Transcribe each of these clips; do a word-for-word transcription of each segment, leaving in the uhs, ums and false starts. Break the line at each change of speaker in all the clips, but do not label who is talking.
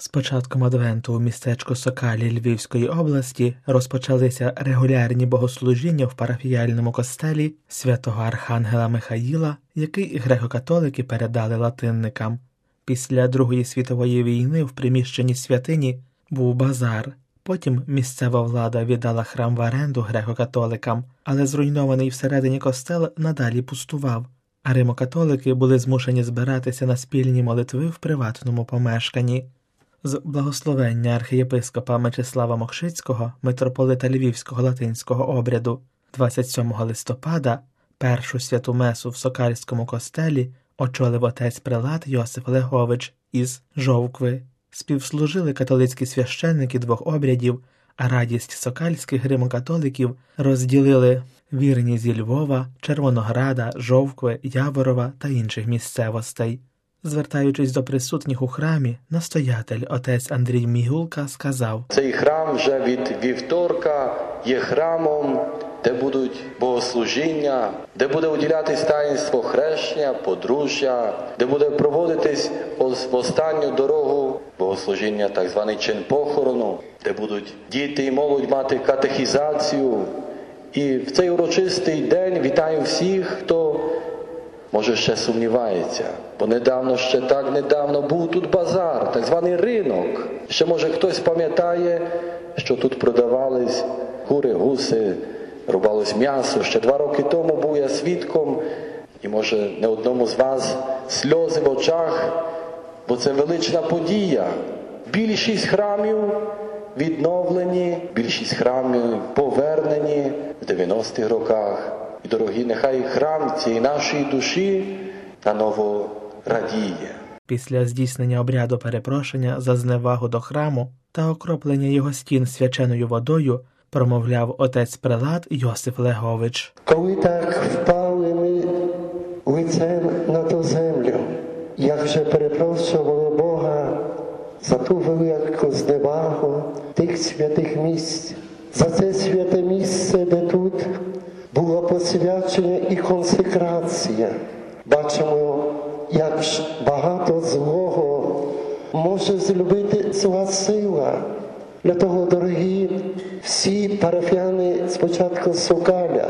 З початком Адвенту у містечку Сокалі Львівської області розпочалися регулярні богослужіння в парафіяльному костелі святого Архангела Михаїла, який греко-католики передали латинникам. Після Другої світової війни в приміщенні святині був базар. Потім місцева влада віддала храм в оренду греко-католикам, але зруйнований всередині костел надалі пустував, а римо-католики були змушені збиратися на спільні молитви в приватному помешканні. З благословення архієпископа Мечислава Мокшицького, митрополита Львівського латинського обряду, двадцять сьомого листопада першу святу месу в Сокальському костелі очолив отець-прелат Йосиф Легович із Жовкви. Співслужили католицькі священники двох обрядів, а радість сокальських римо-католиків розділили вірні зі Львова, Червонограда, Жовкви, Яворова та інших місцевостей. Звертаючись до присутніх у храмі, настоятель отець Андрій Мігулка сказав:
«Цей храм вже від вівторка є храмом, де будуть богослужіння, де буде уділятись таїнство хрещення, подружжя, де буде проводитись в останню дорогу богослужіння, так званий чин похорону, де будуть діти і молодь мати катехізацію. І в цей урочистий день вітаю всіх, хто може ще сумнівається, бо недавно, ще так недавно був тут базар, так званий ринок. Ще може хтось пам'ятає, що тут продавались кури, гуси, рубалось м'ясо. Ще два роки тому був я свідком, і може не одному з вас сльози в очах, бо це велична подія. Більшість храмів відновлені, більшість храмів повернені в дев'яностих роках. І, дорогі, нехай храм цієї нашої душі наново радіє.
Після здійснення обряду перепрошення за зневагу до храму та окроплення його стін свяченою водою промовляв отець-прелат Йосиф Легович.
Коли так впали ми лицем на ту землю, як вже перепрошували Бога за ту велику зневагу тих святих місць, за це святе місце, де тут було посвячення і консекрація. Бачимо, як ж багато злого може злюбити зла сила. Для того, дорогі, всі парафіяни спочатку Сокаля,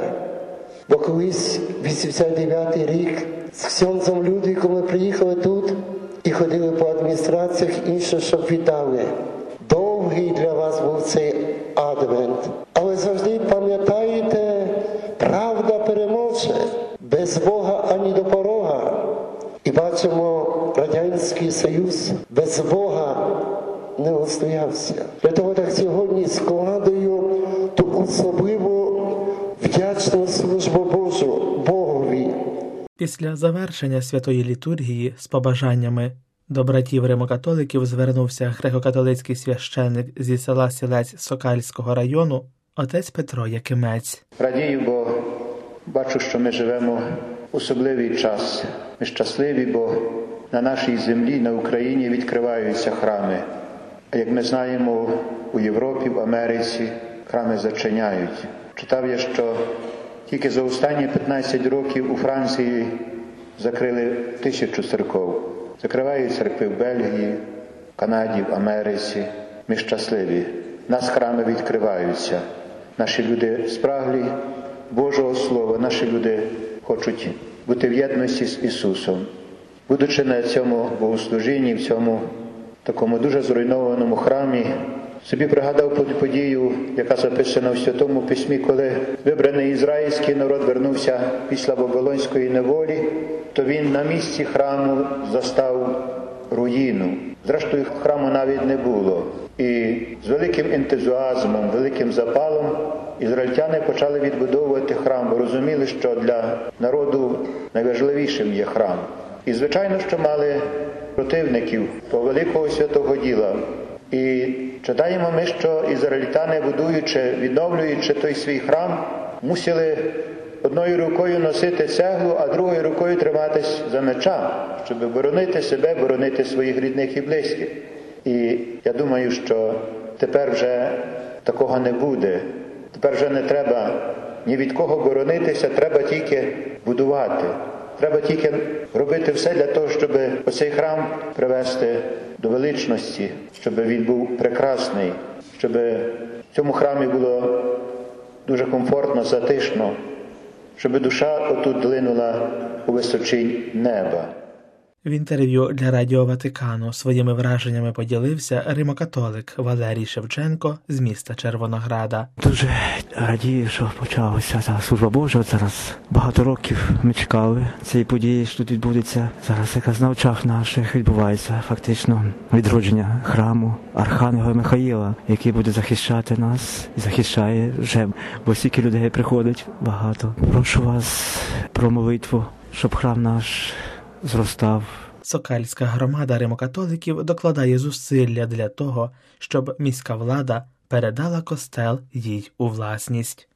бо колись вісімдесят дев'ятий рік з ксьондзом Людвіком ми приїхали тут і ходили по адміністраціях інші, щоб вітали. Довгий для вас був цей адвент. Але завжди пам'ятаєте, правда переможе, без Бога ані до порога. І бачимо, Радянський Союз без Бога не устоявся. Для того так сьогодні складаю ту особливу вдячну службу Божу Богові.
Після завершення святої літургії з побажаннями до братів римокатоликів звернувся греко-католицький священник зі села Сілець Сокальського району отець Петро Якимець.
Радію, бо бачу, що ми живемо в особливий час. Ми щасливі, бо на нашій землі, на Україні відкриваються храми. А як ми знаємо, у Європі, в Америці храми зачиняють. Читав я, що тільки за останні п'ятнадцять років у Франції закрили тисячу церков. Закривають церкви в Бельгії, в Канаді, в Америці. Ми щасливі. У нас храми відкриваються. Наші люди спраглі Божого Слова, наші люди хочуть бути в єдності з Ісусом. Будучи на цьому богослужінні, в цьому такому дуже зруйнованому храмі, собі пригадав подію, яка записана в Святому Письмі, коли вибраний ізраїльський народ вернувся після Вавилонської неволі, то він на місці храму застав руїну. Зрештою, храму навіть не було. І з великим ентузіазмом, великим запалом ізраїльтяни почали відбудовувати храм, бо розуміли, що для народу найважливішим є храм. І, звичайно, що мали противників того великого святого діла. І читаємо ми, що ізраїльтяни, будуючи, відновлюючи той свій храм, мусили одною рукою носити цеглу, а другою рукою триматись за меча, щоб боронити себе, боронити своїх рідних і близьких. І я думаю, що тепер вже такого не буде. Тепер вже не треба ні від кого боронитися, треба тільки будувати. Треба тільки робити все для того, щоб оцей храм привести до величності, щоб він був прекрасний, щоб в цьому храмі було дуже комфортно, затишно, щоб душа отут длинула у височинь неба.
В інтерв'ю для Радіо Ватикану своїми враженнями поділився римокатолик Валерій Шевченко з міста Червонограда.
Дуже радію, що почалася ця служба Божа. Зараз багато років ми чекали цієї події, що тут відбудеться. Зараз якраз на очах наших відбувається фактично відродження храму Архангела Михаїла, який буде захищати нас і захищає вже, бо стільки людей приходить багато. Прошу вас про молитву, щоб храм наш зростав.
Сокальська громада римокатоликів докладає зусилля для того, щоб міська влада передала костел їй у власність.